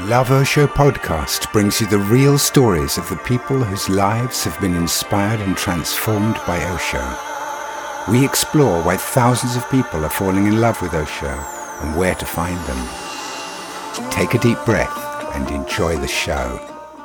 Love Osho podcast brings you the real stories of the people whose lives have been inspired and transformed by Osho. We explore why thousands of people are falling in love with Osho and where to find them. Take a deep breath and enjoy the show.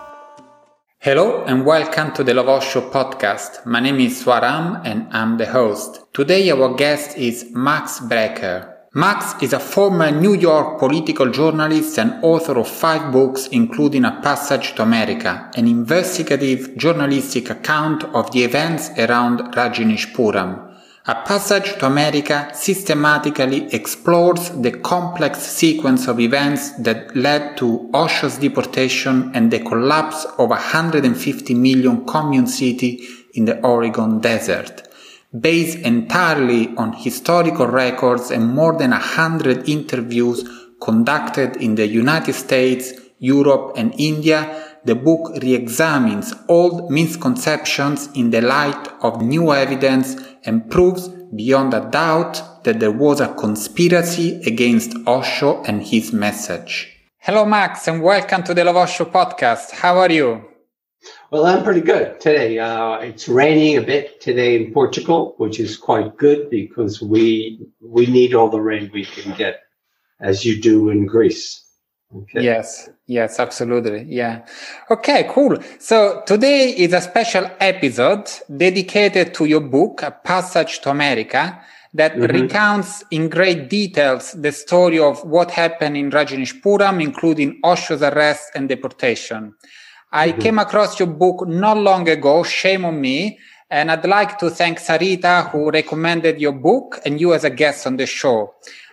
Hello and welcome to the Love Osho podcast. My name is Swaram and I'm the host. Today our guest is Max Brecher. Max is a former New York political journalist and author of 5 books, including A Passage to America, an investigative journalistic account of the events around Rajneeshpuram. A Passage to America systematically explores the complex sequence of events that led to Osho's deportation and the collapse of a 150 million commune city in the Oregon desert. Based entirely on historical records and more than 100 interviews conducted in the United States, Europe, and India, the book re-examines old misconceptions in the light of new evidence and proves beyond a doubt that there was a conspiracy against Osho and his message. Hello, Max, and welcome to the Love Osho podcast. How are you? Well, I'm pretty good today. It's raining a bit today in Portugal, which is quite good because we need all the rain we can get, as you do in Greece. Okay. Yes, absolutely. Yeah. Okay, cool. So today is a special episode dedicated to your book, A Passage to America, that recounts in great details the story of what happened in Rajneeshpuram, including Osho's arrest and deportation. I came across your book not long ago, shame on me, and I'd like to thank Sarita, who recommended your book, and you as a guest on the show.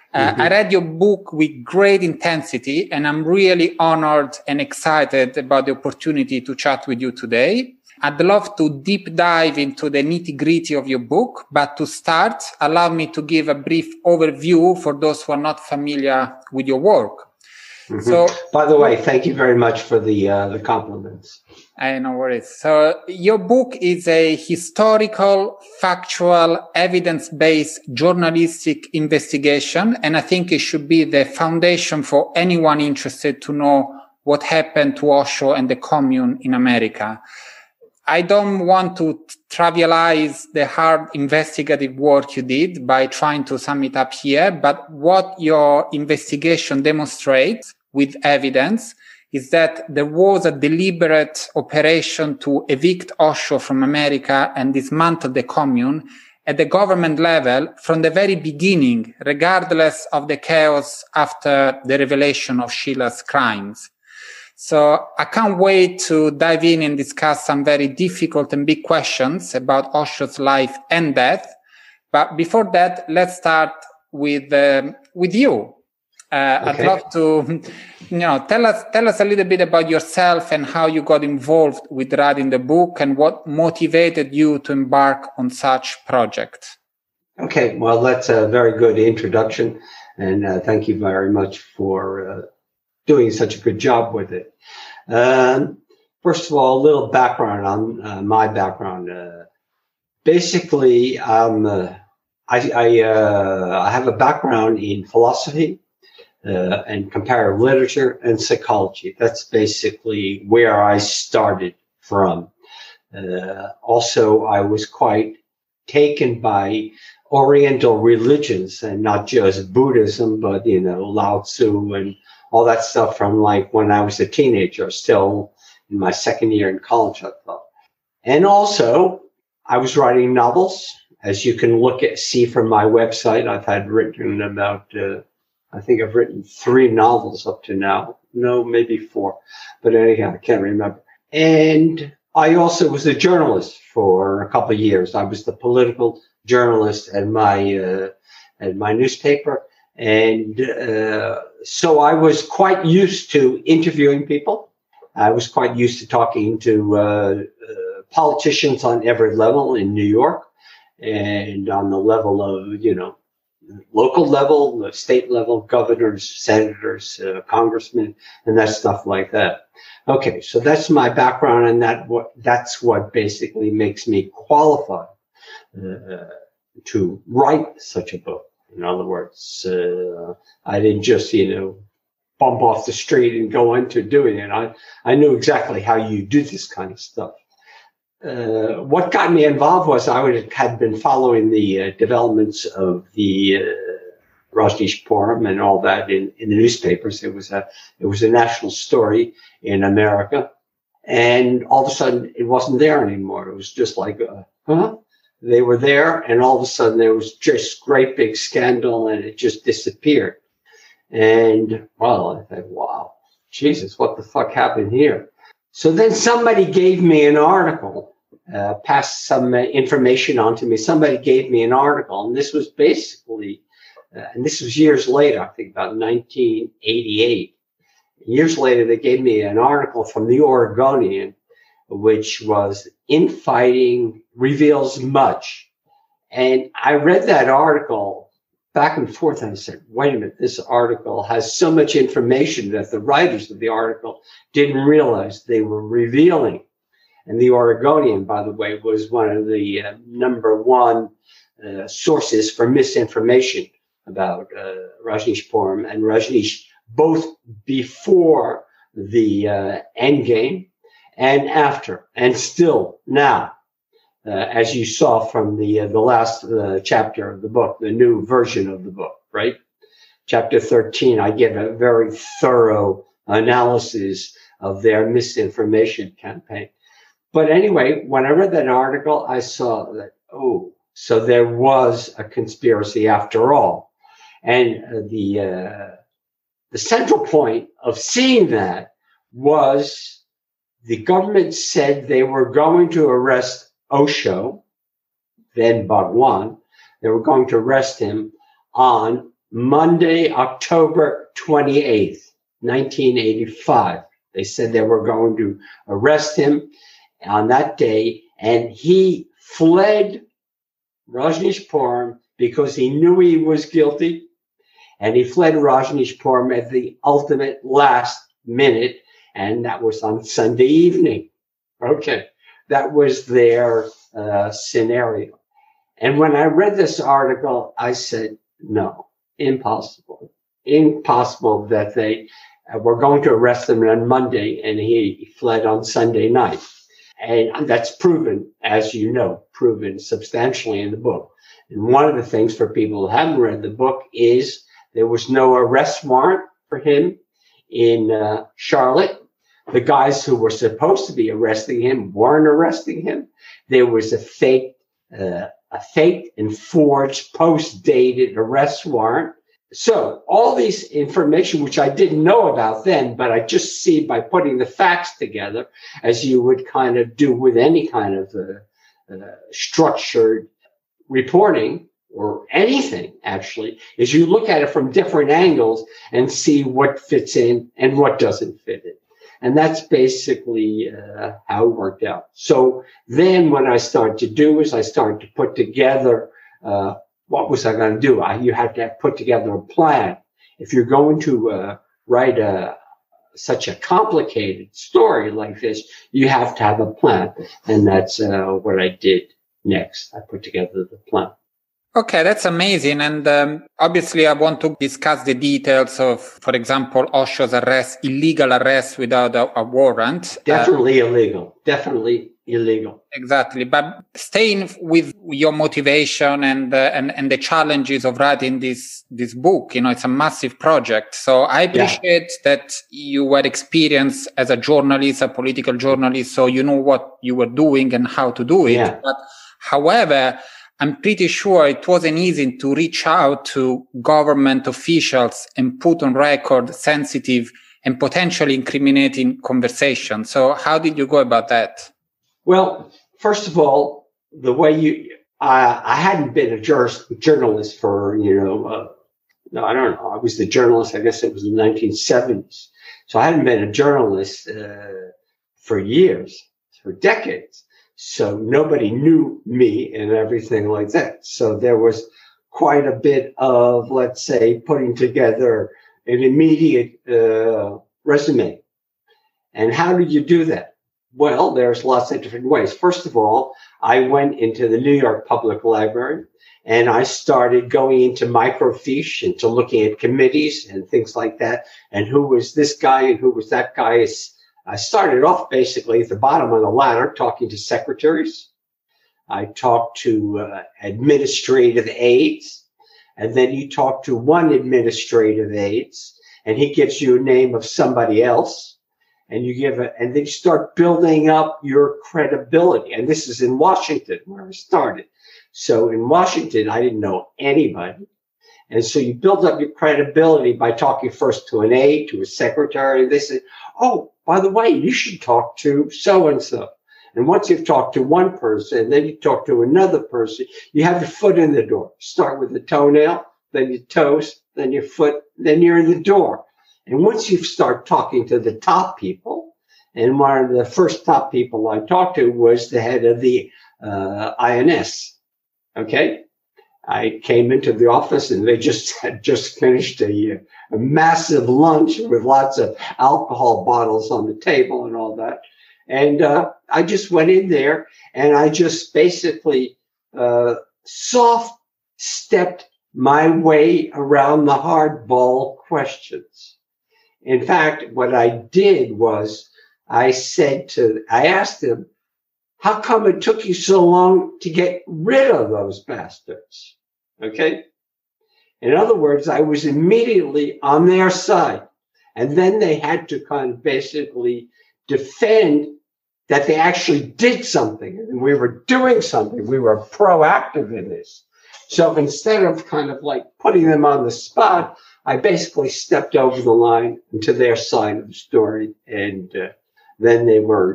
I read your book with great intensity, and I'm really honored and excited about the opportunity to chat with you today. I'd love to deep dive into the nitty-gritty of your book, but to start, allow me to give a brief overview for those who are not familiar with your work. So, by the way, thank you very much for the compliments. No worries. So your book is a historical, factual, evidence-based journalistic investigation, and I think it should be the foundation for anyone interested to know what happened to Osho and the commune in America. I don't want to trivialize the hard investigative work you did by trying to sum it up here, but what your investigation demonstrates with evidence is that there was a deliberate operation to evict Osho from America and dismantle the commune at the government level from the very beginning, regardless of the chaos after the revelation of Sheila's crimes. So I can't wait to dive in and discuss some very difficult and big questions about Osho's life and death. But before that, let's start with you. I'd love to, tell us a little bit about yourself and how you got involved with writing the book and what motivated you to embark on such project. Okay, well, that's a very good introduction, and thank you very much for doing such a good job with it. First of all, a little background on my background. Basically, I have a background in philosophy and comparative literature and psychology. That's basically where I started from. Also, I was quite taken by Oriental religions, and not just Buddhism, but, Lao Tzu and all that stuff from like when I was a teenager, still in my second year in college, I thought. And also, I was writing novels. As you can see from my website, I've written about, I think I've written 3 novels up to now. No, maybe 4. But anyhow, I can't remember. And I also was a journalist for a couple of years. I was the political journalist at my newspaper. And so I was quite used to interviewing people. I was quite used to talking to politicians on every level in New York and on the level of, local level, the state level, governors, senators, congressmen, and that stuff like that. Okay, so that's my background, and that's what basically makes me qualified to write such a book. In other words, I didn't just, bump off the street and go into doing it. I knew exactly how you do this kind of stuff. What got me involved was had been following the developments of the Rajneeshpuram and all that in the newspapers. It was a national story in America, and all of a sudden it wasn't there anymore. It was just like, huh? They were there, and all of a sudden there was just great big scandal, and it just disappeared. And well, I thought, wow, Jesus, what the fuck happened here? So then somebody gave me an article, passed some information on to me. Somebody gave me an article, and this was basically, and this was years later, I think about 1988. Years later, they gave me an article from the Oregonian, which was Infighting Reveals Much. And I read that article back and forth, and I said, wait a minute, this article has so much information that the writers of the article didn't realize they were revealing. And the Oregonian, by the way, was one of the number one sources for misinformation about Rajneeshpuram and Rajneesh, both before the end game and after, and still now. As you saw from the last chapter of the book, the new version of the book, right? Chapter 13, I give a very thorough analysis of their misinformation campaign. But anyway, when I read that article, I saw that, oh, so there was a conspiracy after all. And the central point of seeing that was the government said they were going to arrest Osho, then Bhagwan. They were going to arrest him on Monday, October 28th, 1985. They said they were going to arrest him on that day, and he fled Rajneeshpuram because he knew he was guilty, and he fled Rajneeshpuram at the ultimate last minute, and that was on Sunday evening. Okay. That was their scenario. And when I read this article, I said, no, impossible. Impossible that they were going to arrest him on Monday and he fled on Sunday night. And that's proven, as you know, proven substantially in the book. And one of the things for people who haven't read the book is there was no arrest warrant for him in Charlotte. The guys who were supposed to be arresting him weren't arresting him. There was a faked and forged post-dated arrest warrant. So all these information, which I didn't know about then, but I just see by putting the facts together, as you would kind of do with any kind of structured reporting or anything, actually, is you look at it from different angles and see what fits in and what doesn't fit in. And that's basically how it worked out. So then what I started to do is I started to put together, what was I going to do? You had to put together a plan. If you're going to write such a complicated story like this, you have to have a plan. And that's what I did next. I put together the plan. Okay, that's amazing. And obviously, I want to discuss the details of, for example, Osho's arrest, illegal arrest without a warrant. Definitely illegal. Definitely illegal. Exactly. But staying with your motivation and the challenges of writing this book, it's a massive project. So I appreciate that you were experienced as a journalist, a political journalist, so you know what you were doing and how to do it. Yeah. But however, I'm pretty sure it wasn't easy to reach out to government officials and put on record sensitive and potentially incriminating conversations. So how did you go about that? Well, first of all, the way I hadn't been a journalist for, no, I don't know. I was the journalist, I guess it was in the 1970s. So I hadn't been a journalist for years, for decades. So nobody knew me and everything like that. So there was quite a bit of, let's say, putting together an immediate resume. And how did you do that? Well, there's lots of different ways. First of all, I went into the New York Public Library and I started going into microfiche, into looking at committees and things like that, and who was this guy and who was that guy. I started off basically at the bottom of the ladder, talking to secretaries. I talked to administrative aides, and then you talk to one administrative aide, and he gives you a name of somebody else. And and then you start building up your credibility. And this is in Washington where I started. So in Washington, I didn't know anybody. And so you build up your credibility by talking first to an aide, to a secretary. They say, oh, by the way, you should talk to so-and-so. And once you've talked to one person, then you talk to another person, you have your foot in the door. Start with the toenail, then your toes, then your foot, then you're in the door. And once you start talking to the top people, and one of the first top people I talked to was the head of the INS. Okay. I came into the office and they had just finished a massive lunch with lots of alcohol bottles on the table and all that. And I just went in there and I just basically soft stepped my way around the hardball questions. In fact, what I did was I asked him, how come it took you so long to get rid of those bastards? Okay. In other words, I was immediately on their side. And then they had to kind of basically defend that they actually did something and we were doing something. We were proactive in this. So instead of kind of like putting them on the spot, I basically stepped over the line into their side of the story. And then they were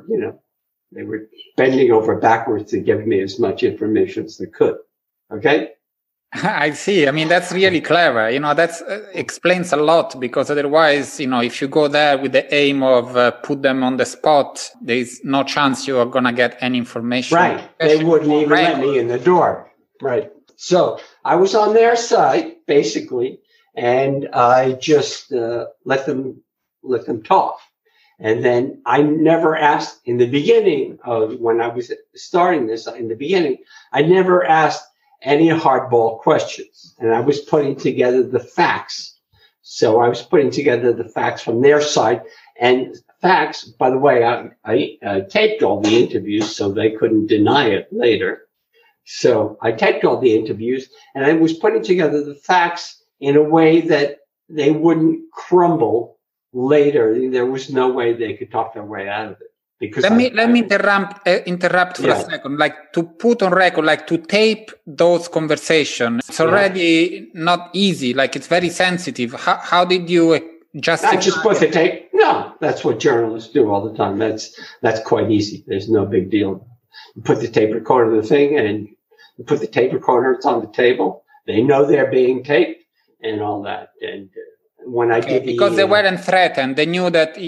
bending over backwards to give me as much information as they could. Okay? I see. I mean, that's really clever. That explains a lot, because otherwise, if you go there with the aim of put them on the spot, there's no chance you are going to get any information. Right. They wouldn't even let me in the door. Right. So I was on their side, basically, and I just let them talk. And then I never asked in the beginning of when I was starting this, in the beginning, I never asked any hardball questions. And I was putting together the facts. So I was putting together the facts from their side. And facts, by the way, I taped all the interviews so they couldn't deny it later. So I taped all the interviews and I was putting together the facts in a way that they wouldn't crumble later. There was no way they could talk their way out of it. Because let me interrupt for a second. Like, to put on record, like to tape those conversations, it's already not easy. Like, it's very sensitive. How did you justify? I just put the tape. No, that's what journalists do all the time. That's quite easy. There's no big deal. You put the tape recorder in the thing, and you put the tape recorder. It's on the table. They know they're being taped and all that. And when I did because they weren't threatened, they knew that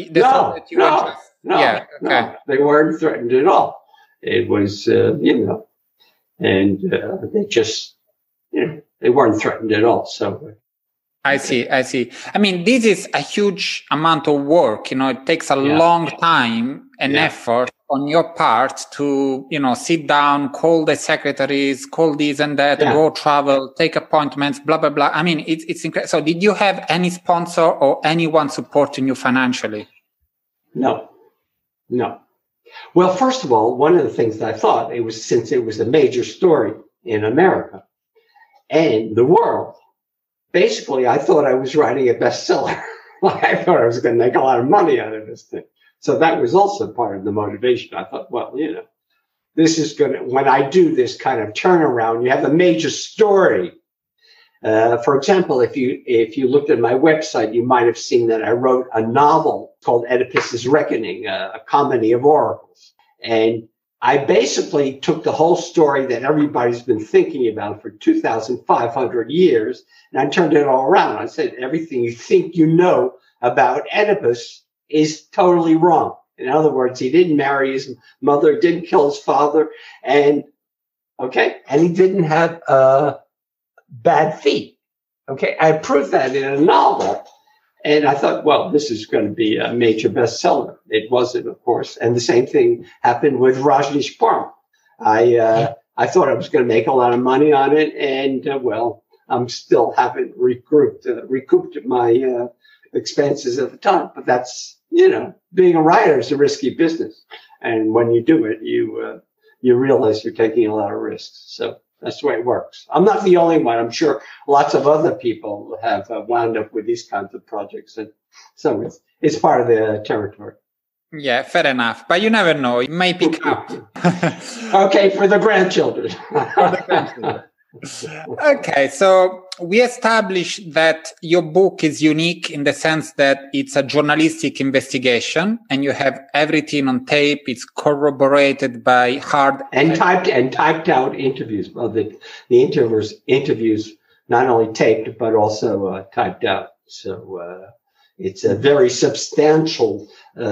No, they weren't threatened at all. It was, and they just, they weren't threatened at all. So I see. I mean, this is a huge amount of work. It takes a long time and effort on your part to, sit down, call the secretaries, call this and that, go travel, take appointments, blah, blah, blah. I mean, it's incredible. So did you have any sponsor or anyone supporting you financially? No. Well, first of all, one of the things that I thought, since it was a major story in America and the world, basically, I thought I was writing a bestseller. I thought I was going to make a lot of money out of this thing. So that was also part of the motivation. I thought, well, this is going to, when I do this kind of turnaround, you have a major story. For example, if you looked at my website, you might have seen that I wrote a novel called Oedipus's Reckoning, a comedy of oracles. And I basically took the whole story that everybody's been thinking about for 2,500 years, and I turned it all around. I said, everything you think you know about Oedipus is totally wrong. In other words, he didn't marry his mother, didn't kill his father, and he didn't have bad feet. Okay, I proved that in a novel, And I thought, well, this is going to be a major bestseller. It wasn't, of course. And the same thing happened with Rajneeshpuram. I thought I was going to make a lot of money on it, and well, I'm still haven't recouped my expenses at the time. But that's, being a writer is a risky business, and when you do it, you realize you're taking a lot of risks. So that's the way it works. I'm not the only one. I'm sure lots of other people have wound up with these kinds of projects, and so it's part of the territory. Yeah, fair enough. But you never know. It may pick up. Okay, for the grandchildren. Okay, so we established that your book is unique in the sense that it's a journalistic investigation and you have everything on tape. It's corroborated by hard and typed out interviews. Well, the interviews not only taped but also typed out. So it's a very substantial,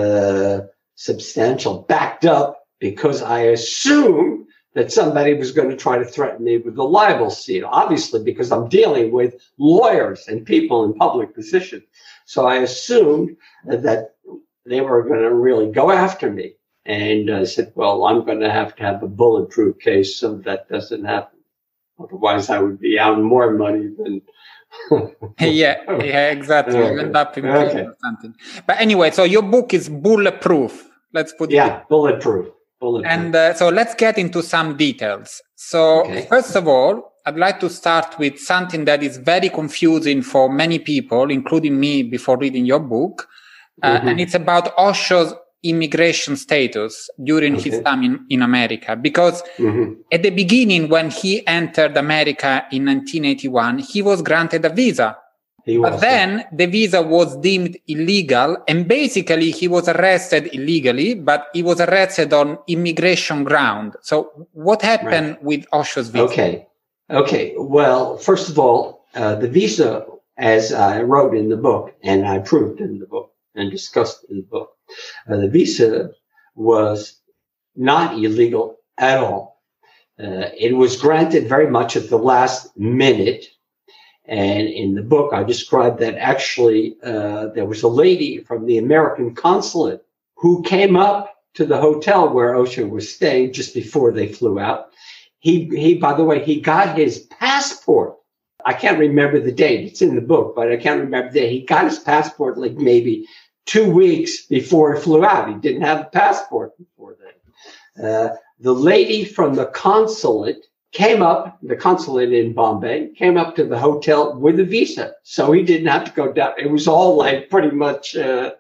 backed up, because I assumed that somebody was going to try to threaten me with the libel suit, obviously, because I'm dealing with lawyers and people in public positions. So I assumed that they were going to really go after me. And I said, well, I'm going to have a bulletproof case so that doesn't happen. Otherwise, I would be out more money than... yeah, exactly. Okay. You end up in prison or something. But anyway, so your book is bulletproof. Let's put it. Yeah, bulletproof. And so let's get into some details. So First of all, I'd like to start with something that is very confusing for many people, including me, before reading your book. And it's about Osho's immigration status during his time in America. Because at the beginning, when he entered America in 1981, he was granted a visa. But then the visa was deemed illegal, and basically he was arrested illegally, but he was arrested on immigration ground. So what happened with Osho's visa? Okay. Well, first of all, the visa, as I wrote in the book, and I proved in the book and discussed in the book, the visa was not illegal at all. It was granted very much at the last minute. And in the book, I described that actually there was a lady from the American consulate who came up to the hotel where Osho was staying just before they flew out. He, by the way, he got his passport. I can't remember the date. It's in the book, but I can't remember the date. He got his passport like maybe 2 weeks before he flew out. He didn't have a passport before then. The lady from the consulate came up, the consulate in Bombay, came up to the hotel with a visa. So he didn't have to go down. It was all like pretty much,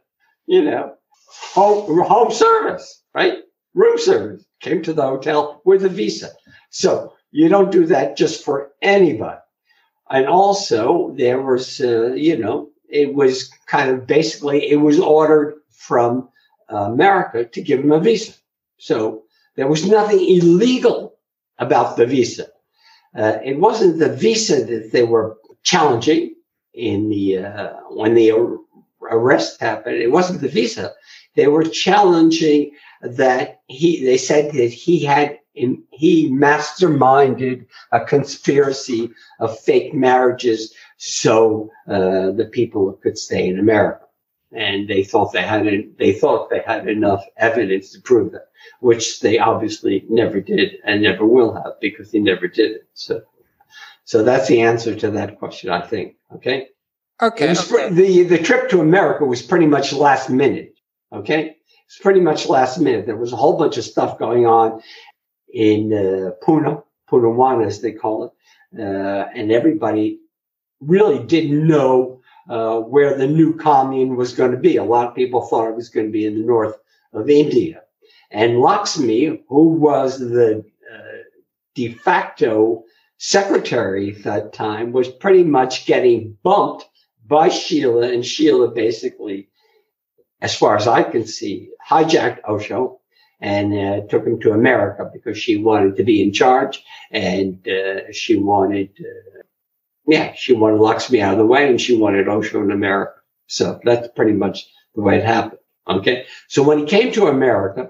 home service, right? Room service. Came to the hotel with a visa. So you don't do that just for anybody. And also there was, it was kind of basically, it was ordered from America to give him a visa. So there was nothing illegal about the visa. It wasn't the visa that they were challenging in the when the arrest happened. It wasn't the visa. They were challenging that they said that he masterminded a conspiracy of fake marriages so the people could stay in America. And they thought they had enough evidence to prove that, which they obviously never did and never will have, because he never did it. So that's the answer to that question, I think. Okay. The trip to America was pretty much last minute. Okay. It's pretty much last minute. There was a whole bunch of stuff going on in Punawana, as they call it, and everybody really didn't know where the new commune was going to be. A lot of people thought it was going to be in the north of India. And Lakshmi, who was the de facto secretary at that time, was pretty much getting bumped by Sheila. And Sheila basically, as far as I can see, hijacked Osho and took him to America because she wanted to be in charge, and she wanted Lakshmi out of the way, and she wanted Osho in America. So that's pretty much the way it happened. Okay. So when he came to America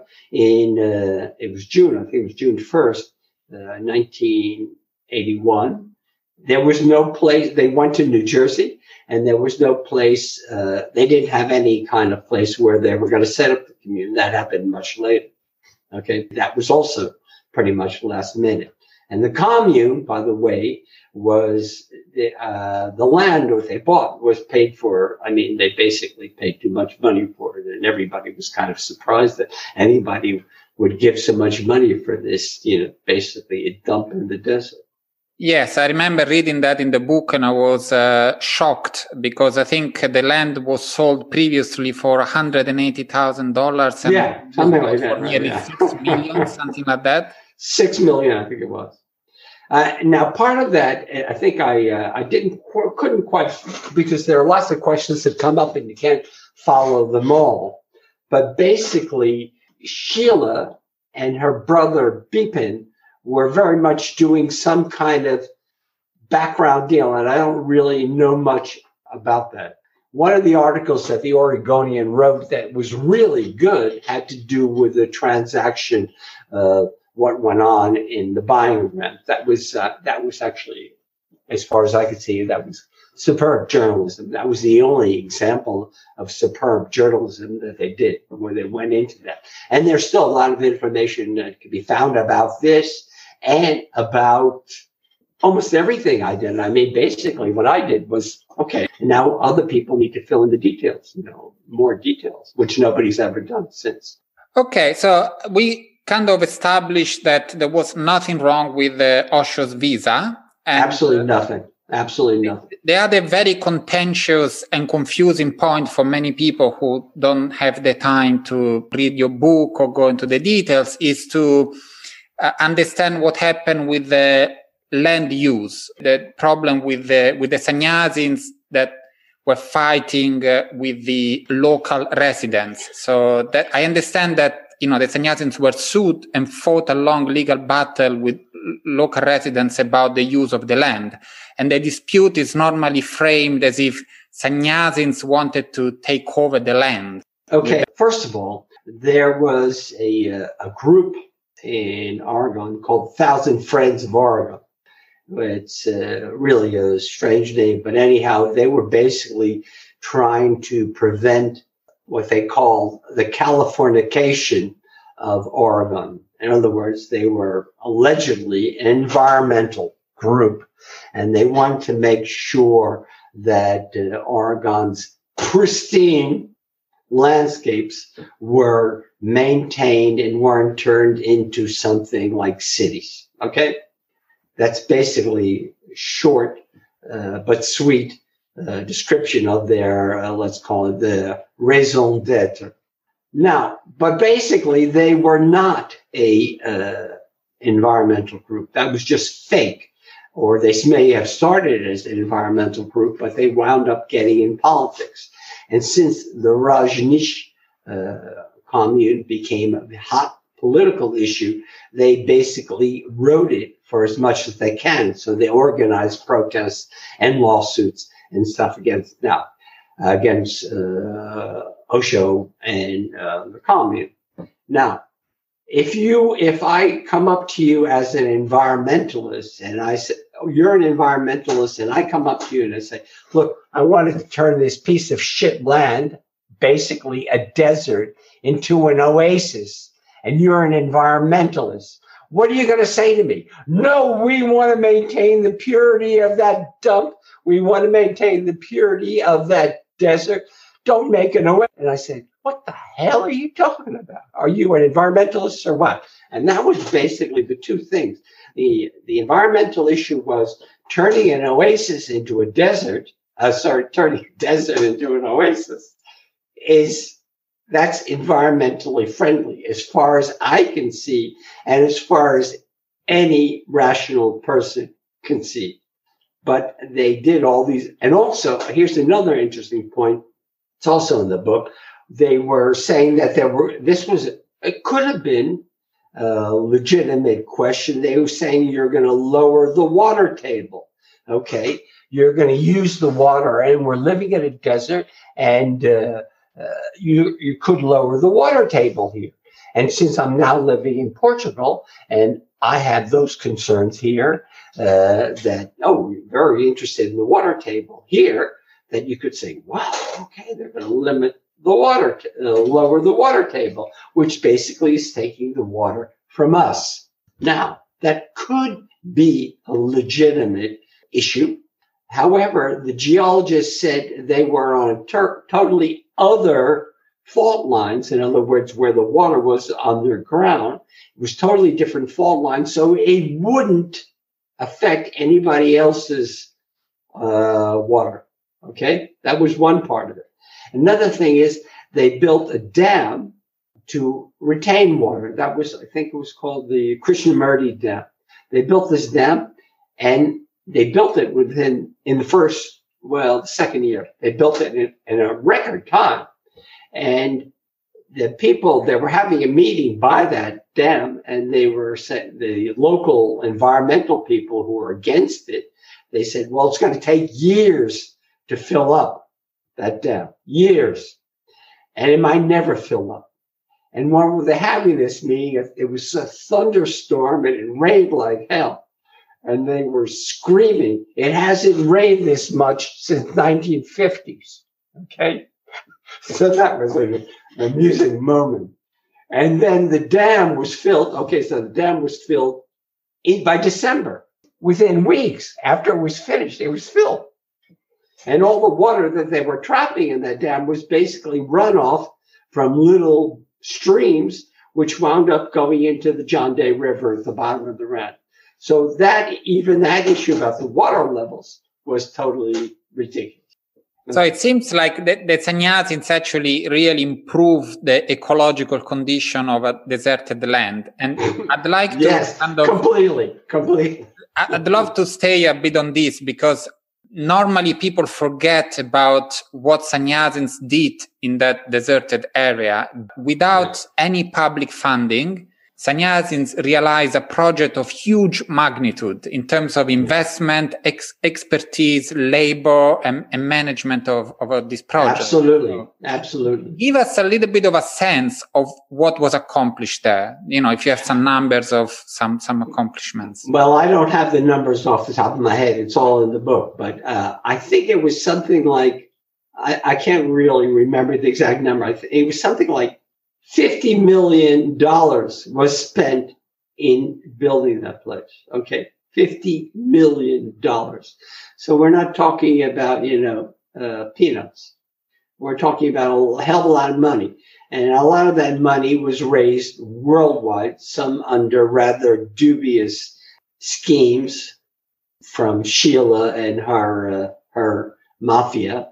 it was June 1st, 1981, There was no place. They went to New Jersey, and there was no place. They didn't have any kind of place where they were going to set up the commune. That happened much later. Okay, that was also pretty much last minute. And the commune, by the way, was the land that they bought was paid for. I mean, they basically paid too much money for it, and everybody was kind of surprised that anybody would give so much money for this, basically a dump in the desert. Yes, I remember reading that in the book, and I was shocked because I think the land was sold previously for $180,000. Yeah, something like that. For nearly 6 million, something like that. 6 million, I think it was. Now, part of that, I think I couldn't quite, because there are lots of questions that come up and you can't follow them all. But basically, Sheila and her brother Bipin were very much doing some kind of background deal, and I don't really know much about that. One of the articles that the Oregonian wrote that was really good had to do with the transaction, what went on in the buying of rent. That was actually, as far as I could see, that was superb journalism. That was the only example of superb journalism that they did, where they went into that. And there's still a lot of information that can be found about this and about almost everything I did. I mean, basically what I did was, okay, now other people need to fill in the details, more details, which nobody's ever done since. Okay, so we kind of established that there was nothing wrong with Osho's visa. And absolutely nothing. Absolutely nothing. The other very contentious and confusing point for many people who don't have the time to read your book or go into the details is to understand what happened with the land use, the problem with the sannyasins that were fighting with the local residents. So that I understand that, the sannyasins were sued and fought a long legal battle with local residents about the use of the land. And the dispute is normally framed as if sannyasins wanted to take over the land. Okay. First of all, there was a group in Oregon called Thousand Friends of Oregon. It's really a strange name, but anyhow, they were basically trying to prevent what they call the Californication of Oregon. In other words, they were allegedly an environmental group, and they wanted to make sure that Oregon's pristine landscapes were maintained and weren't turned into something like cities. Okay? That's basically short but sweet description of their, let's call it the raison d'etre. Now, but basically they were not a environmental group. That was just fake. Or they may have started as an environmental group, but they wound up getting in politics. And since the Rajneesh commune became a hot political issue, they basically rode it for as much as they can. So they organized protests and lawsuits and stuff against Osho and the commune. Now, if I come up to you as an environmentalist and I say, oh, you're an environmentalist, and I come up to you and I say, look, I wanted to turn this piece of shit land, basically a desert, into an oasis, and you're an environmentalist. What are you going to say to me? No, we want to maintain the purity of that dump. We want to maintain the purity of that desert. Don't make an oasis. And I said, what the hell are you talking about? Are you an environmentalist or what? And that was basically the two things. The environmental issue was turning an oasis into a desert. Turning a desert into an oasis that's environmentally friendly as far as I can see, and as far as any rational person can see. But they did all these. And also, here's another interesting point. It's also in the book. They were saying that it could have been a legitimate question. They were saying you're going to lower the water table. Okay. You're going to use the water, and we're living in a desert, and you could lower the water table here. And since I'm now living in Portugal and I have those concerns here, that, oh, you're very interested in the water table here, that you could say, wow, okay, they're going to limit the water, lower the water table, which basically is taking the water from us. Now, that could be a legitimate issue. However, the geologists said they were on totally other fault lines. In other words, where the water was underground, it was totally different fault lines, so it wouldn't affect anybody else's water. Okay, that was one part of it. Another thing is they built a dam to retain water. That was, I think it was called the Krishnamurti Dam. They built this dam, and they built it in the second year. They built it in a record time. And the people, they were having a meeting by that dam, and they were saying, the local environmental people who were against it, they said, well, it's going to take years to fill up that dam. Years. And it might never fill up. And when they're having this meeting, it was a thunderstorm and it rained like hell. And they were screaming, it hasn't rained this much since 1950s. Okay? So that was an amusing moment. And then the dam was filled. Okay, so the dam was filled by December. Within weeks after it was finished, it was filled. And all the water that they were trapping in that dam was basically runoff from little streams, which wound up going into the John Day River at the bottom of the Rhine. So that issue about the water levels was totally ridiculous. So it seems like the Sannyasin's actually really improved the ecological condition of a deserted land. And I'd like to yes, completely. I'd love to stay a bit on this, because normally people forget about what sannyasins did in that deserted area. Without any public funding, sannyasins realized a project of huge magnitude in terms of investment, expertise, labor, and management of this project. Absolutely. Give us a little bit of a sense of what was accomplished there. You know, if you have some numbers of some accomplishments. Well, I don't have the numbers off the top of my head. It's all in the book. But I think it was something like, I can't really remember the exact number. It was something like $50 million was spent in building that place. Okay. $50 million. So we're not talking about, peanuts. We're talking about a hell of a lot of money. And a lot of that money was raised worldwide, some under rather dubious schemes from Sheila and her mafia.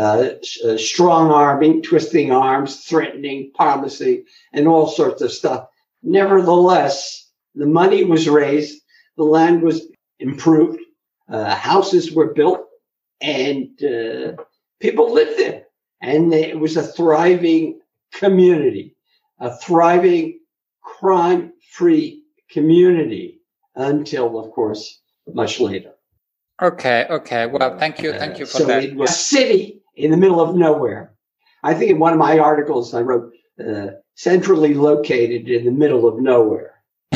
Strong arming, twisting arms, threatening, promising, and all sorts of stuff. Nevertheless, the money was raised, the land was improved, houses were built, and people lived there. And it was a thriving community, a thriving crime-free community until, of course, much later. Okay. Well, thank you for that. So it was a city in the middle of nowhere. I think in one of my articles I wrote, centrally located in the middle of nowhere.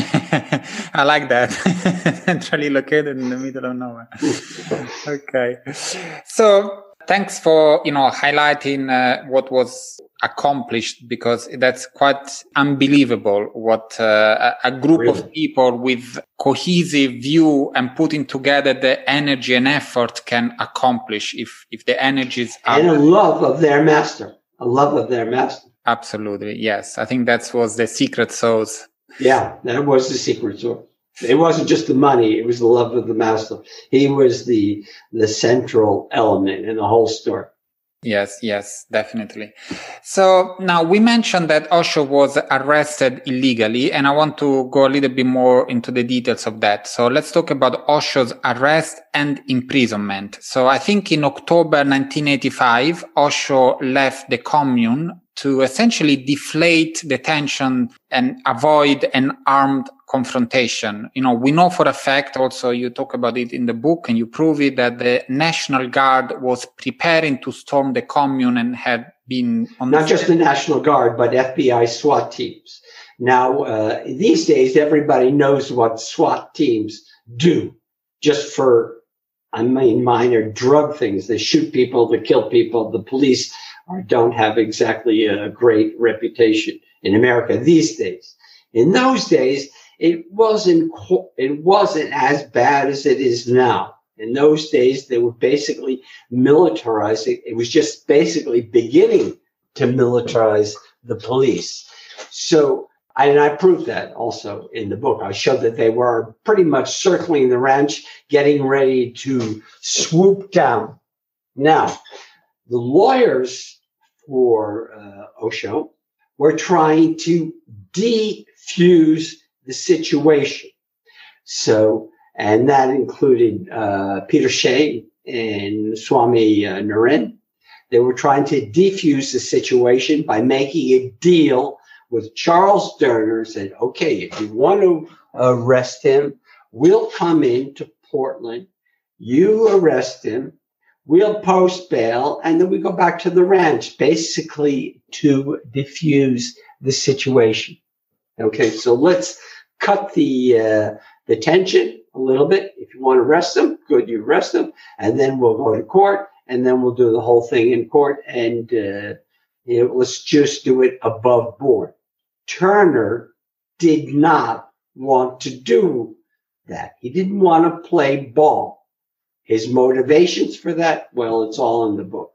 I like that. Centrally located in the middle of nowhere. Okay. So thanks for, highlighting what was accomplished, because that's quite unbelievable what a group of people with cohesive view and putting together the energy and effort can accomplish if the energies are... And a love of their master. Absolutely. Yes. I think that was the secret sauce. Yeah, that was the secret sauce. It wasn't just the money. It was the love of the master. He was the central element in the whole story. Yes, definitely. So now we mentioned that Osho was arrested illegally, and I want to go a little bit more into the details of that. So let's talk about Osho's arrest and imprisonment. So I think in October 1985, Osho left the commune to essentially deflate the tension and avoid an armed confrontation. We know for a fact, also you talk about it in the book and you prove it, that the National Guard was preparing to storm the commune and had been on not just the National Guard, but FBI SWAT teams. Now, these days, everybody knows what SWAT teams do. just for, minor drug things. They shoot people, they kill people. The police don't have exactly a great reputation in America these days. In those days, it wasn't as bad as it is now. In those days, they were basically militarizing. It was just basically beginning to militarize the police. So, and I proved that also in the book. I showed that they were pretty much circling the ranch, getting ready to swoop down. Now, the lawyers for Osho were trying to defuse the situation. So, and that included Peter Shea and Swami Naren. They were trying to defuse the situation by making a deal with Charles Durner. Said, okay, if you want to arrest him, we'll come into Portland, you arrest him, we'll post bail, and then we go back to the ranch, basically to diffuse the situation. Okay, so let's cut the tension a little bit. If you want to arrest him, good, you arrest him, and then we'll go to court, and then we'll do the whole thing in court, and let's just do it above board. Turner did not want to do that. He didn't want to play ball. His motivations for that, well, it's all in the book.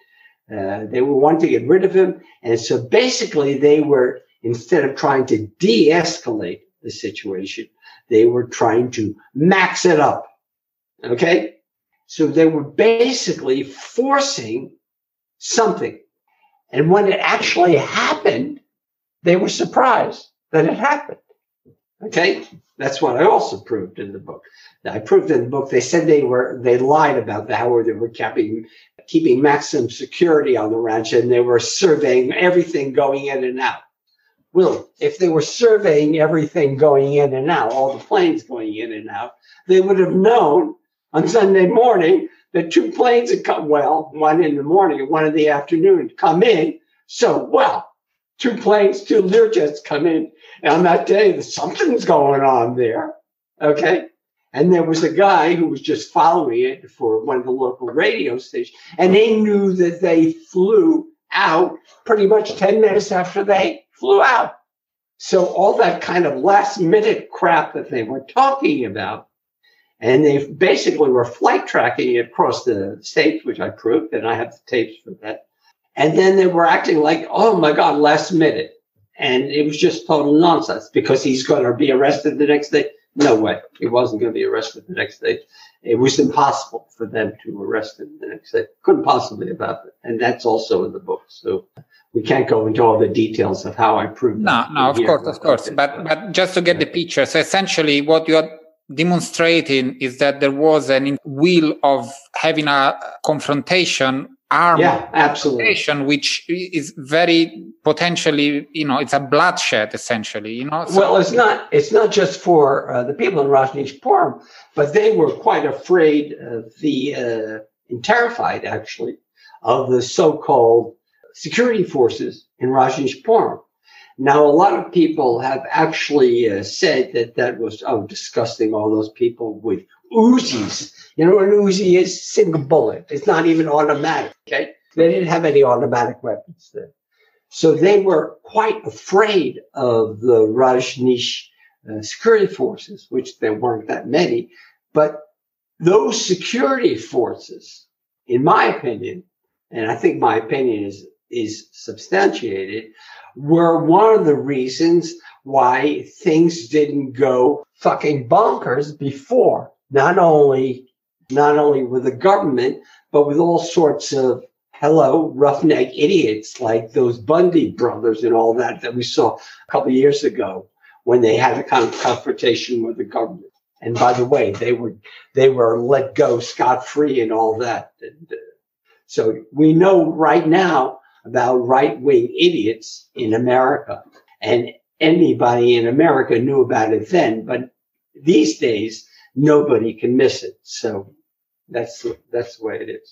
They were wanting to get rid of him. And so basically they were, instead of trying to de-escalate the situation, they were trying to max it up. Okay? So they were basically forcing something. And when it actually happened, they were surprised that it happened. Okay? That's what I also proved in the book. I proved in the book, they said they lied about how they were keeping maximum security on the ranch, and they were surveying everything going in and out. Well, if they were surveying everything going in and out, all the planes going in and out, they would have known on Sunday morning that 2 planes had come, well, one in the morning and one in the afternoon, come in. So, well, 2 planes, 2 Learjets come in. And on that day, something's going on there. Okay. And there was a guy who was just following it for one of the local radio stations. And they knew that they flew out pretty much 10 minutes after they flew out. So all that kind of last minute crap that they were talking about, and they basically were flight tracking it across the states, which I proved, and I have the tapes for that. And then they were acting like, oh my God, last minute. And it was just total nonsense because he's going to be arrested the next day. No way. He wasn't going to be arrested the next day. It was impossible for them to arrest him the next day. Couldn't possibly have happened. And that's also in the book. So we can't go into all the details of how I proved that. No, of course. But just to get the picture. So essentially what you are demonstrating is that there was an will of having a confrontation, armed confrontation, which is very potentially, it's a bloodshed essentially, So, well, it's not just for the people in Rajneeshpuram, but they were quite afraid of and terrified actually of the so-called security forces in Rajneeshpuram. Now, a lot of people have actually said that was, disgusting, all those people with Uzis. You know what an Uzi is? Single bullet. It's not even automatic, okay? They didn't have any automatic weapons there. So they were quite afraid of the Rajneesh security forces, which there weren't that many. But those security forces, in my opinion, and I think my opinion is substantiated, were one of the reasons why things didn't go fucking bonkers before. Not only with the government, but with all sorts of roughneck idiots like those Bundy brothers and all that we saw a couple of years ago when they had a kind of confrontation with the government. And by the way, they were let go scot-free and all that. And, so we know right now about right-wing idiots in America, and anybody in America knew about it then, but these days nobody can miss it. So that's the way it is.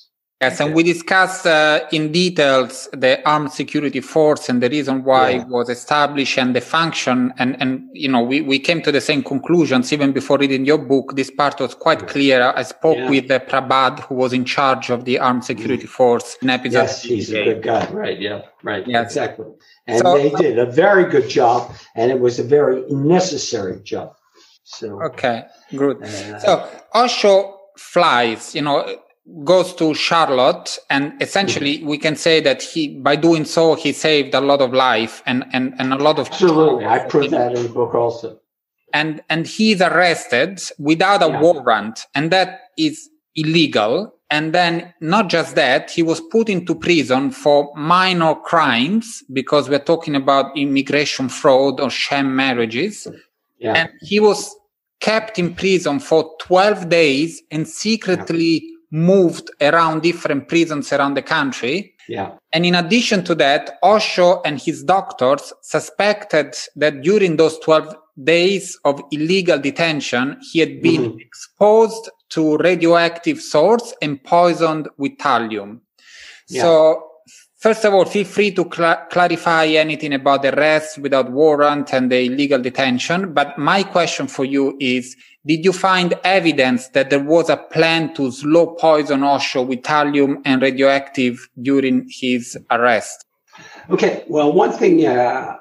Yes, and we discussed in details the armed security force and the reason why it was established and the function. And we came to the same conclusions even before reading your book. This part was quite clear. I spoke with Prabhat, who was in charge of the armed security force in episode. Yes, he's a good guy. Right. Yeah. Right. Yes. Exactly. And they did a very good job, and it was a very necessary job. So okay, good. So Osho flies, goes to Charlotte, and essentially we can say that by doing so, he saved a lot of life and a lot of. Absolutely, I prove that in the book also. And he's arrested without a warrant, and that is illegal. And then not just that, he was put into prison for minor crimes because we're talking about immigration fraud or sham marriages. Yeah. And he was kept in prison for 12 days and secretly moved around different prisons around the country. Yeah. And in addition to that, Osho and his doctors suspected that during those 12 days of illegal detention, he had been exposed to radioactive source and poisoned with thallium. Yeah. So, first of all, feel free to clarify anything about the arrest without warrant and the illegal detention. But my question for you is, did you find evidence that there was a plan to slow poison Osho with thallium and radioactive during his arrest? Okay. Well, one thing, the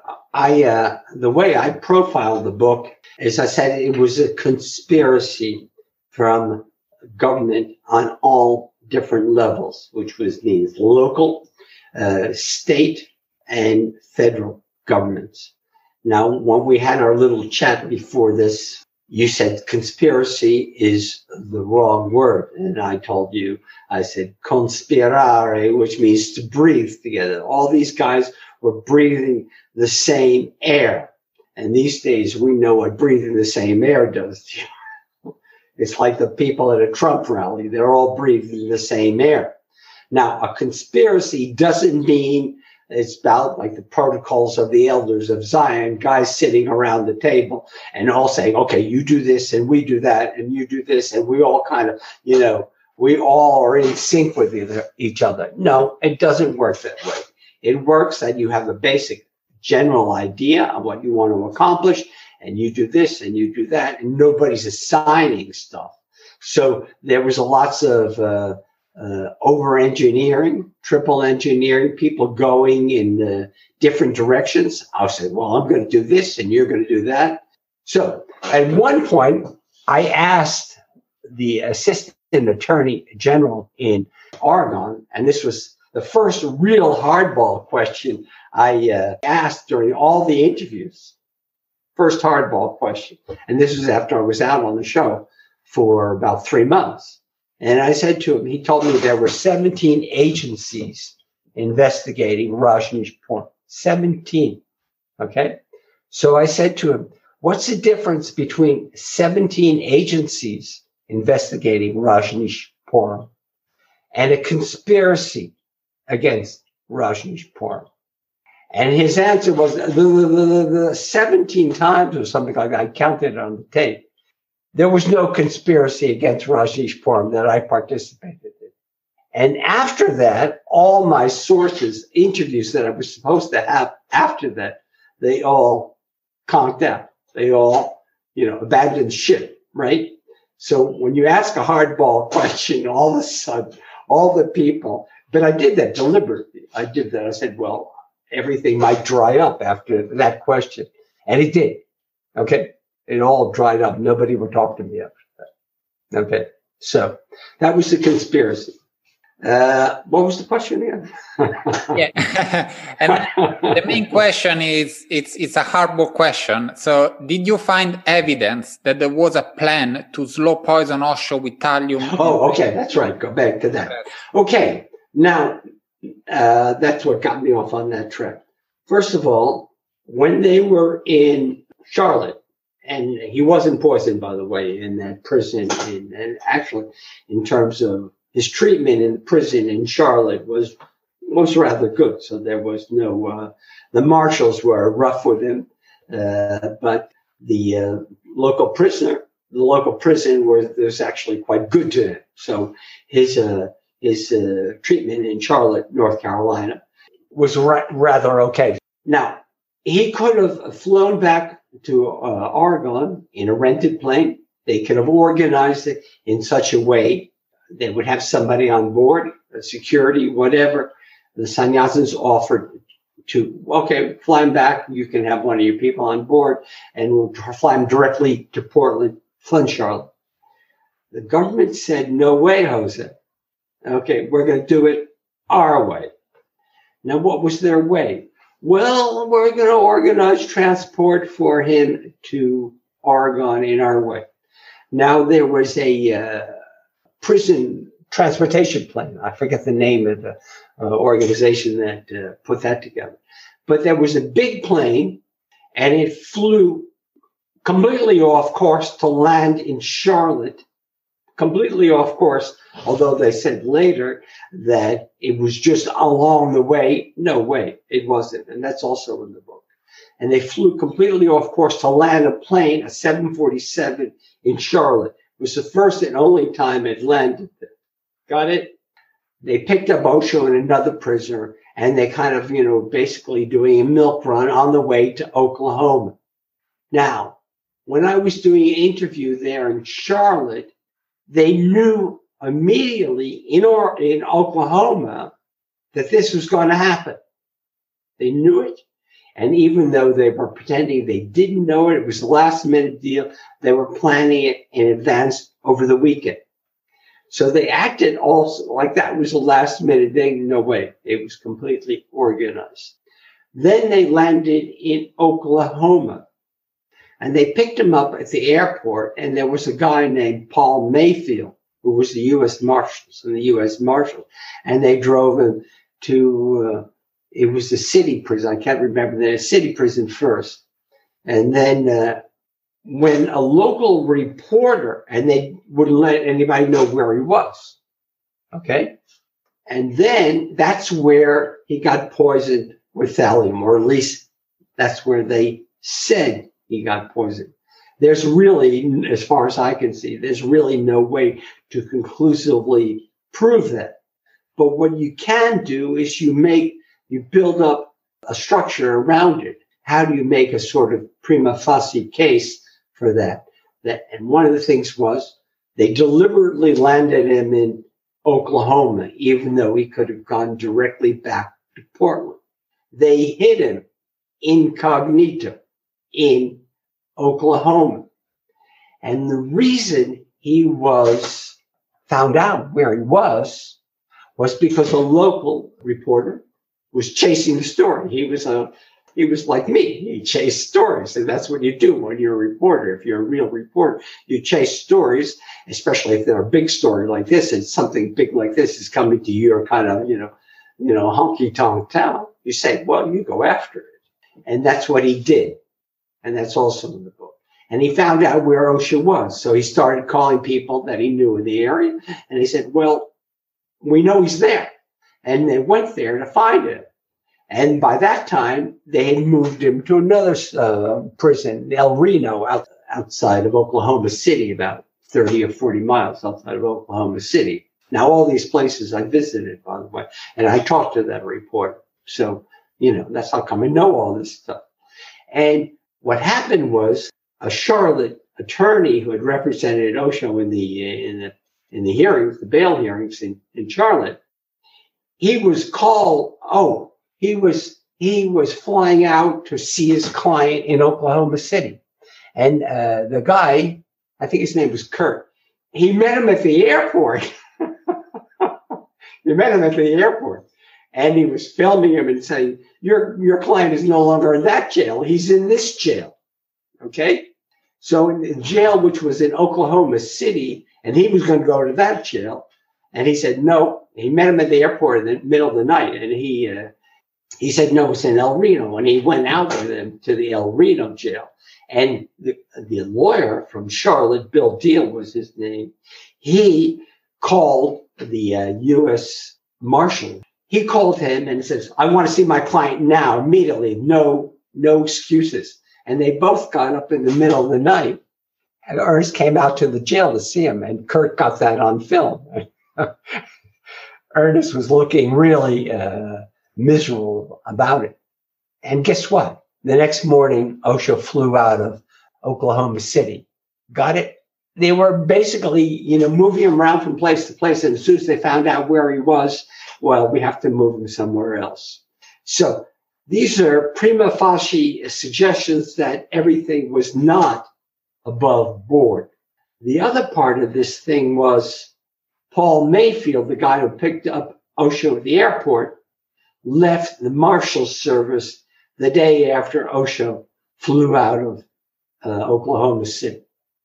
way I profiled the book is I said it was a conspiracy from government on all different levels, which means local, state, and federal governments. Now, when we had our little chat before this, you said conspiracy is the wrong word. And I told you, I said conspirare, which means to breathe together. All these guys were breathing the same air. And these days, we know what breathing the same air does to you. It's like the people at a Trump rally. They're all breathing the same air. Now, a conspiracy doesn't mean it's about like the protocols of the elders of Zion, guys sitting around the table and all saying, okay, you do this and we do that and you do this. And we all kind of, we all are in sync with each other. No, it doesn't work that way. It works that you have a basic general idea of what you want to accomplish, and you do this and you do that, and nobody's assigning stuff. So there was lots of over-engineering, triple engineering, people going in different directions. I said, well, I'm going to do this and you're going to do that. So at one point, I asked the assistant attorney general in Oregon, and this was the first real hardball question I asked during all the interviews. First hardball question. And this was after I was out on the show for about 3 months. And I said to him, he told me there were 17 agencies investigating Rajneeshpuram. 17. Okay. So I said to him, what's the difference between 17 agencies investigating Rajneeshpuram and a conspiracy against Rajneeshpuram? And his answer was the 17 times or something like that. I counted it on the tape. There was no conspiracy against Rajneeshpuram that I participated in. And after that, all my sources, interviews that I was supposed to have after that, they all conked out. They all, abandoned ship, right? So when you ask a hardball question, all of a sudden, all the people, but I did that deliberately. I did that. I said, well, everything might dry up after that question. And it did. Okay. It all dried up. Nobody would talk to me after that. Okay. So that was the conspiracy. What was the question again? Yeah. And the main question is, it's a hardball question. So did you find evidence that there was a plan to slow poison Osho with thallium? Oh, okay. That's right. Go back to that. Okay. Now, that's what got me off on that trip. First of all, when they were in Charlotte, and he wasn't poisoned, by the way, in that prison, and actually, in terms of his treatment in the prison in Charlotte was rather good. So there was no, the marshals were rough with him, but the local prison was actually quite good to him. So his his treatment in Charlotte, North Carolina, was rather okay. Now, he could have flown back to Oregon in a rented plane. They could have organized it in such a way they would have somebody on board, security, whatever. The sannyasins offered to, okay, fly him back. You can have one of your people on board, and we'll fly him directly to Portland, Flint, Charlotte. The government said, no way, Jose. Okay, we're going to do it our way. Now, what was their way? Well, we're going to organize transport for him to Oregon in our way. Now, there was a prison transportation plane. I forget the name of the organization that put that together. But there was a big plane, and it flew completely off course to land in Charlotte, completely off course, although they said later that it was just along the way. No way, it wasn't. And that's also in the book. And they flew completely off course to land a plane, a 747 in Charlotte. It was the first and only time it landed there. Got it? They picked up Osho and another prisoner, and they kind of, basically doing a milk run on the way to Oklahoma. Now, when I was doing an interview there in Charlotte, they knew immediately in Oklahoma that this was going to happen. They knew it. And even though they were pretending they didn't know it, it was a last minute deal, they were planning it in advance over the weekend. So they acted also like that was a last minute thing. No way. It was completely organized. Then they landed in Oklahoma, and they picked him up at the airport. And there was a guy named Paul Mayfield, who was the U.S. Marshals and the U.S. Marshal. And they drove him to, it was the city prison. I can't remember the city prison first. And then, when a local reporter, and they wouldn't let anybody know where he was. Okay. And then that's where he got poisoned with thallium, or at least that's where they said he got poisoned. There's really, as far as I can see, there's really no way to conclusively prove that. But what you can do is you build up a structure around it. How do you make a sort of prima facie case for that? And one of the things was they deliberately landed him in Oklahoma, even though he could have gone directly back to Portland. They hid him incognito in Oklahoma. And the reason he was found out where he was because a local reporter was chasing the story. He was like me. He chased stories. And that's what you do when you're a reporter. If you're a real reporter, you chase stories, especially if they're a big story like this, and something big like this is coming to your kind of, honky-tonk town. You say, well, you go after it. And that's what he did. And that's also in the book. And he found out where Osho was. So he started calling people that he knew in the area. And he said, well, we know he's there. And they went there to find him. And by that time, they had moved him to another prison, El Reno, outside of Oklahoma City, about 30 or 40 miles outside of Oklahoma City. Now, all these places I visited, by the way, and I talked to that reporter. So, that's how come I know all this stuff. And what happened was a Charlotte attorney who had represented Osho in the hearings, the bail hearings in Charlotte, he was called, he was flying out to see his client in Oklahoma City. And the guy, I think his name was Kurt, he met him at the airport. And he was filming him and saying, your client is no longer in that jail. He's in this jail. Okay? So in the jail, which was in Oklahoma City, and he was going to go to that jail. And he said, no. He met him at the airport in the middle of the night. And he said, no, it's in El Reno. And he went out with him to the El Reno jail. And the lawyer from Charlotte, Bill Deal was his name, he called the U.S. Marshal. He called him and says, I want to see my client now, immediately. No excuses. And they both got up in the middle of the night. And Ernst came out to the jail to see him. And Kurt got that on film. Ernest was looking really miserable about it. And guess what? The next morning, Osho flew out of Oklahoma City. Got it? They were basically, moving him around from place to place. And as soon as they found out where he was, well, we have to move him somewhere else. So these are prima facie suggestions that everything was not above board. The other part of this thing was Paul Mayfield, the guy who picked up Osho at the airport, left the Marshal's service the day after Osho flew out of Oklahoma City.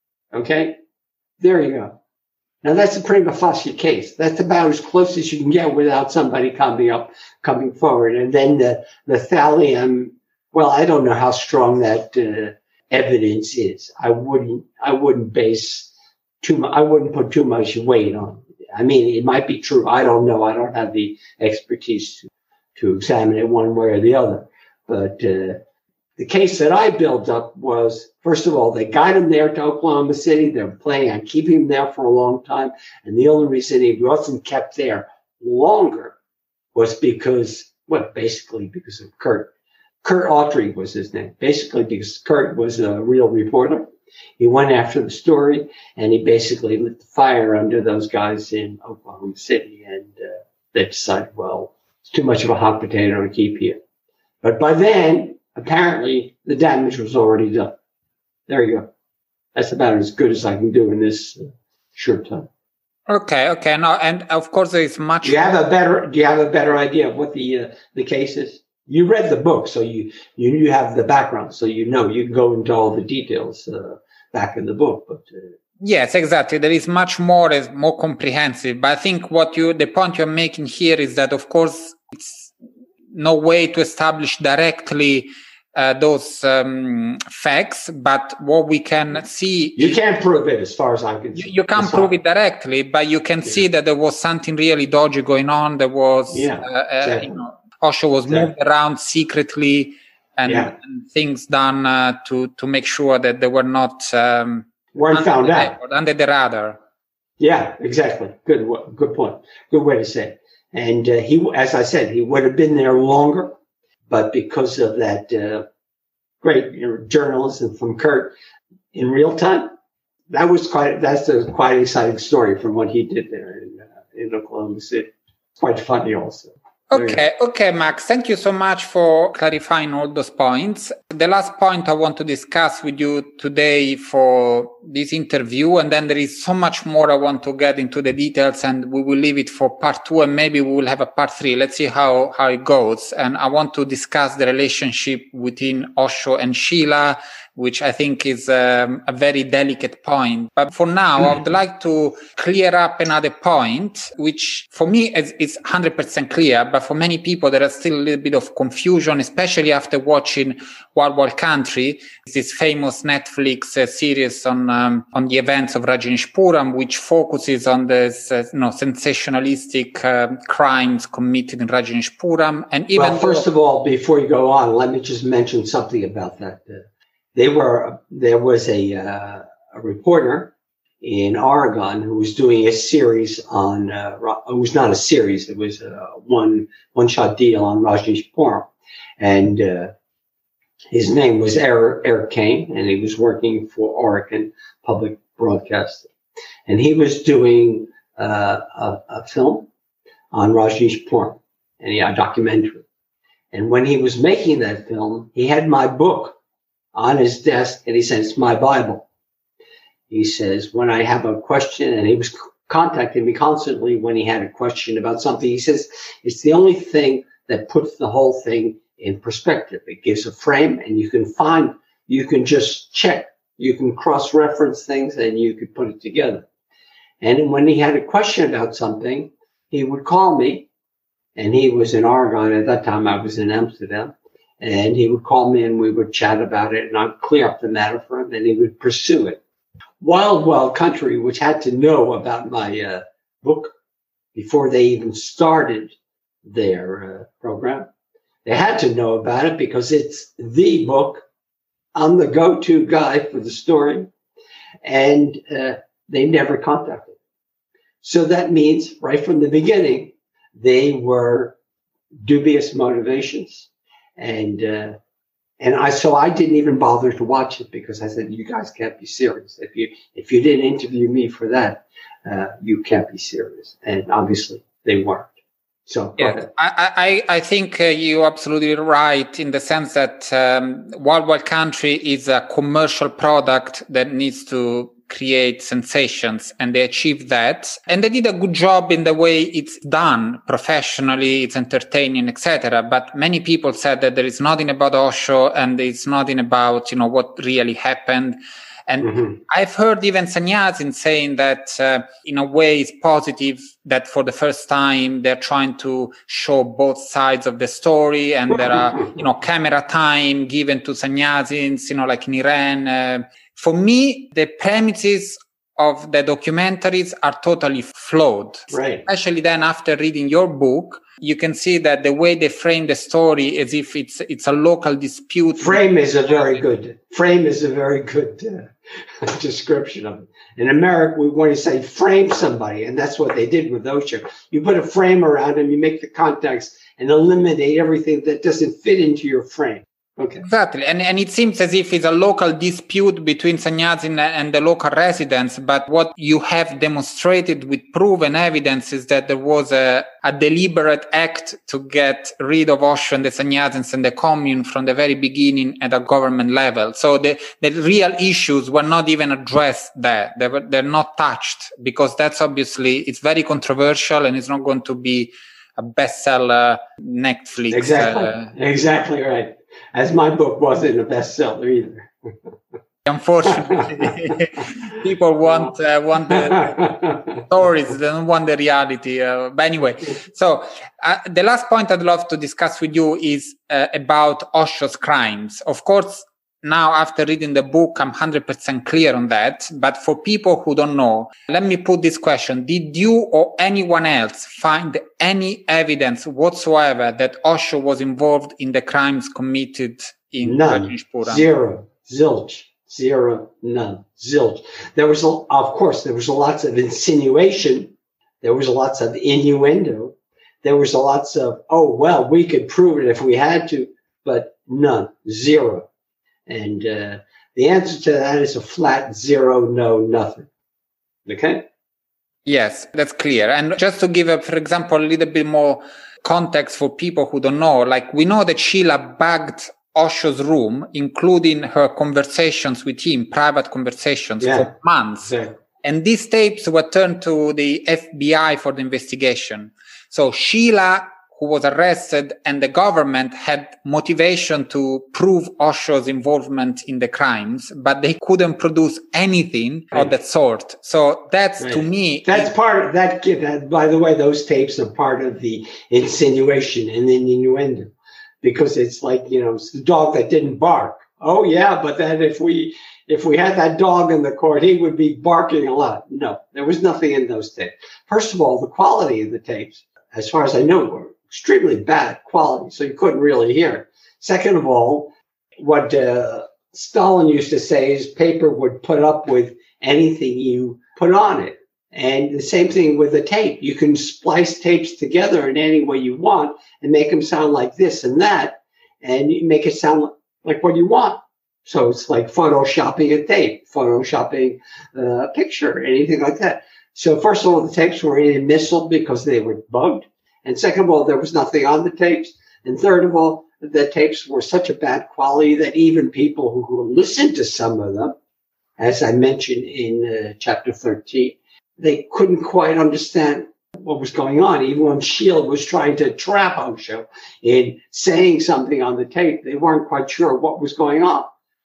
Okay? There you go. Now that's a prima facie case. That's about as close as you can get without somebody coming forward. And then the thallium, well, I don't know how strong that evidence is. I wouldn't base too much, I wouldn't put too much weight on it. I mean, it might be true. I don't know. I don't have the expertise to examine it one way or the other. But the case that I built up was, first of all, they got him there to Oklahoma City. They're planning on keeping him there for a long time. And the only reason he wasn't kept there longer was basically because of Kurt. Kurt Autry was his name. Basically because Kurt was a real reporter. He went after the story, and he basically lit the fire under those guys in Oklahoma City. And they decided, well, it's too much of a hot potato to keep here. But by then, apparently, the damage was already done. There you go. That's about as good as I can do in this short time. Okay. No, and of course there is much. Do you have a better idea of what the case is? You read the book, so you have the background, so you can go into all the details back in the book. But yes, exactly. There is much more, is more comprehensive. But I think the point you're making here is that, of course, it's no way to establish directly those facts, but what we can see... You can't prove it as far as I can see. You can't prove it directly, but you can see that there was something really dodgy going on. There was, exactly. Osho was moved around secretly and things done to make sure that they were not... weren't found out. Under the radar. Yeah, exactly. Good point. Good way to say it. And he, as I said, he would have been there longer, but because of that great journalism from Kurt in real time, that's a quite exciting story from what he did there in Oklahoma City. Quite funny also. Okay, Max, thank you so much for clarifying all those points. The last point I want to discuss with you today for this interview, and then there is so much more I want to get into the details, and we will leave it for part 2, and maybe we will have a part 3. Let's see how it goes. And I want to discuss the relationship between Osho and Sheila, which I think is a very delicate point. But for now, I would like to clear up another point, which for me is 100% clear, but for many people there is still a little bit of confusion, especially after watching Wild Wild Country, this famous Netflix series on the events of Rajneeshpuram, which focuses on this sensationalistic crimes committed in Rajneeshpuram. And even first of all, before you go on, let me just mention something about that. There was a reporter in Oregon who was doing a series on, it was not a series, it was a one-shot deal on Rajneeshpuram. And his name was Eric Kane, and he was working for Oregon Public Broadcasting. And he was doing a film on Rajneeshpuram, and a documentary. And when he was making that film, he had my book on his desk, and he said, "It's my Bible." He says, when I have a question, and he was contacting me constantly when he had a question about something, he says, it's the only thing that puts the whole thing in perspective. It gives a frame, and you can just check, you can cross-reference things, and you could put it together. And when he had a question about something, he would call me, and he was in Oregon. At that time, I was in Amsterdam. And he would call me and we would chat about it, and I'd clear up the matter for him, and he would pursue it. Wild Wild Country, which had to know about my book before they even started their program. They had to know about it because it's the book. I'm the go-to guy for the story, and they never contacted. So that means right from the beginning, they were dubious motivations. And so I didn't even bother to watch it because I said, you guys can't be serious. If you didn't interview me for that, you can't be serious. And obviously they weren't. So yeah, I think you're absolutely right in the sense that Wild Wild Country is a commercial product that needs to create sensations, and they achieved that. And they did a good job in the way it's done professionally, it's entertaining, etc. But many people said that there is nothing about Osho and it's nothing about, what really happened. And I've heard even Sannyasins saying that in a way it's positive that for the first time they're trying to show both sides of the story, and there are, camera time given to Sannyasins, like in Iran. For me, the premises of the documentaries are totally flawed. Right. Especially then after reading your book, you can see that the way they frame the story as if it's a local dispute. Frame is a very good description of it. In America, we want to say frame somebody, and that's what they did with Osho. You put a frame around him, you make the context and eliminate everything that doesn't fit into your frame. Okay. Exactly. And it seems as if it's a local dispute between Sannyasin and the local residents. But what you have demonstrated with proven evidence is that there was a deliberate act to get rid of Osho and the Sannyasins and the commune from the very beginning at a government level. So the real issues were not even addressed there. They're not touched, because that's obviously, it's very controversial and it's not going to be a bestseller Netflix. Exactly right. As my book wasn't a bestseller either. Unfortunately, people want the stories, they don't want the reality. But anyway, so the last point I'd love to discuss with you is about Osho's crimes. Of course, now after reading the book, I'm 100% clear on that. But for people who don't know, let me put this question. Did you or anyone else find any evidence whatsoever that Osho was involved in the crimes committed in Rajneeshpuram? Zero. Zilch. Zero. None. Zilch. There was lots of insinuation. There was lots of innuendo. There was lots of, we could prove it if we had to, but none. Zero. And the answer to that is a flat zero, no, nothing. Okay? Yes, that's clear. And just to give, for example, a little bit more context for people who don't know, like we know that Sheila bagged Osho's room, including her conversations with him, private conversations for months. Yeah. And these tapes were turned to the FBI for the investigation. So Sheila, who was arrested, and the government had motivation to prove Osho's involvement in the crimes, but they couldn't produce anything of that sort. So that's, to me... That's part of that. By the way, those tapes are part of the insinuation and the innuendo, because it's like, it's the dog that didn't bark. Oh, yeah, but then if we had that dog in the court, he would be barking a lot. No, there was nothing in those tapes. First of all, the quality of the tapes, as far as I know, were extremely bad quality, so you couldn't really hear it. Second of all, what Stalin used to say is paper would put up with anything you put on it. And the same thing with the tape. You can splice tapes together in any way you want and make them sound like this and that, and you make it sound like what you want. So it's like photoshopping a tape, photoshopping a picture, anything like that. So first of all, the tapes were inadmissible because they were bugged. And second of all, there was nothing on the tapes. And third of all, the tapes were such a bad quality that even people who listened to some of them, as I mentioned in chapter 13, they couldn't quite understand what was going on. Even when Sheila was trying to trap Osho in saying something on the tape, they weren't quite sure what was going on.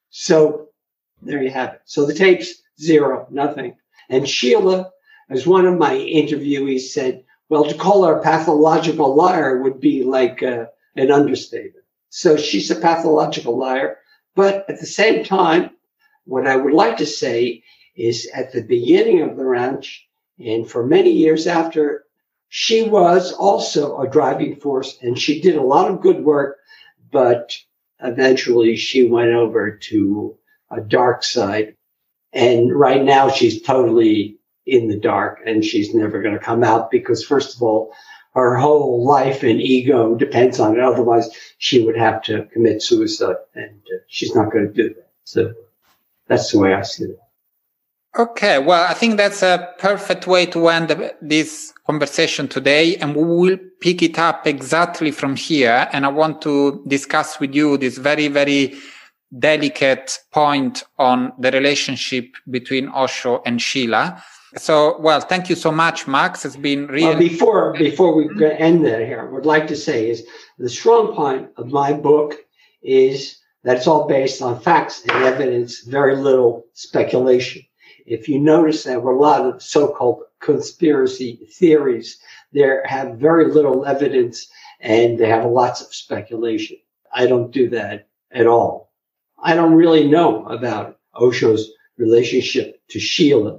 So there you have it. So the tapes, zero, nothing. And Sheila, as one of my interviewees said, well, to call her a pathological liar would be like an understatement. So she's a pathological liar. But at the same time, what I would like to say is at the beginning of the ranch, and for many years after, she was also a driving force, and she did a lot of good work, but eventually she went over to a dark side. And right now she's totally in the dark, and she's never going to come out because, first of all, her whole life and ego depends on it. Otherwise, she would have to commit suicide, and she's not going to do that. So that's the way I see it. Okay, well, I think that's a perfect way to end this conversation today, and we will pick it up exactly from here. And I want to discuss with you this very, very delicate point on the relationship between Osho and Sheila. So, well, thank you so much, Max. It's been really... Before we end that here, I would like to say is the strong point of my book is that it's all based on facts and evidence, very little speculation. If you notice, there were a lot of so-called conspiracy theories. They have very little evidence, and they have lots of speculation. I don't do that at all. I don't really know about Osho's relationship to Sheila.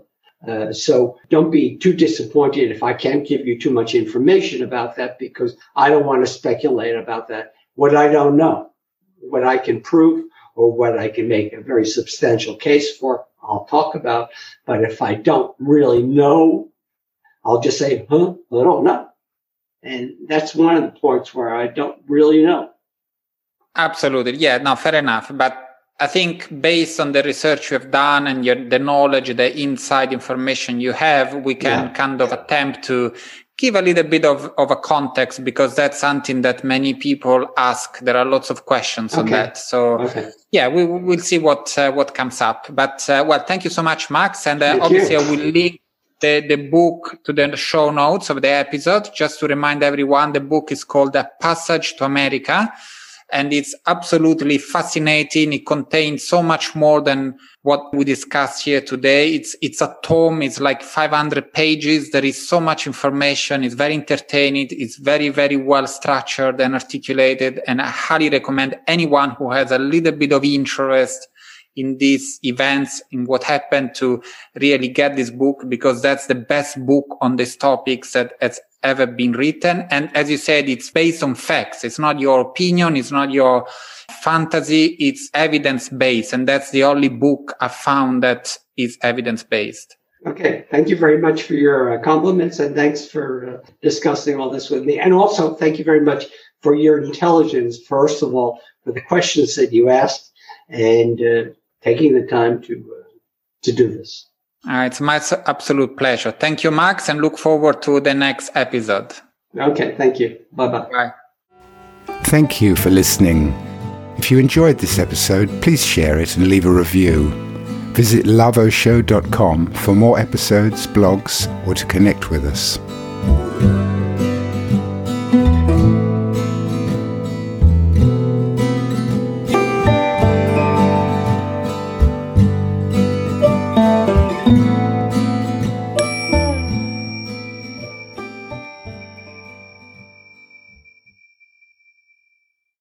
So don't be too disappointed if I can't give you too much information about that, because I don't want to speculate about that. What I don't know, what I can prove, or what I can make a very substantial case for, I'll talk about. But if I don't really know, I'll just say, I don't know. And that's one of the points where I don't really know. Absolutely. Yeah, no, fair enough. But I think based on the research you have done and the knowledge, the inside information you have, we can kind of attempt to give a little bit of a context, because that's something that many people ask. There are lots of questions on that. So yeah, we'll see what comes up. But well, thank you so much, Max. And obviously I will link the book to the show notes of the episode. Just to remind everyone, the book is called A Passage to America. And it's absolutely fascinating. It contains so much more than what we discussed here today. It's a tome. It's like 500 pages. There is so much information. It's very entertaining. It's very, very well structured and articulated. And I highly recommend anyone who has a little bit of interest in these events, in what happened, to really get this book, because that's the best book on these topics that has ever been written. And as you said, it's based on facts. It's not your opinion. It's not your fantasy. It's evidence-based. And that's the only book I found that is evidence-based. Okay. Thank you very much for your compliments, and thanks for discussing all this with me. And also thank you very much for your intelligence, first of all, for the questions that you asked, and taking the time to do this. It's my absolute pleasure. Thank you, Max, and look forward to the next episode. Okay, thank you. Bye-bye. Bye. Thank you for listening. If you enjoyed this episode, please share it and leave a review. Visit loveosho.com for more episodes, blogs, or to connect with us.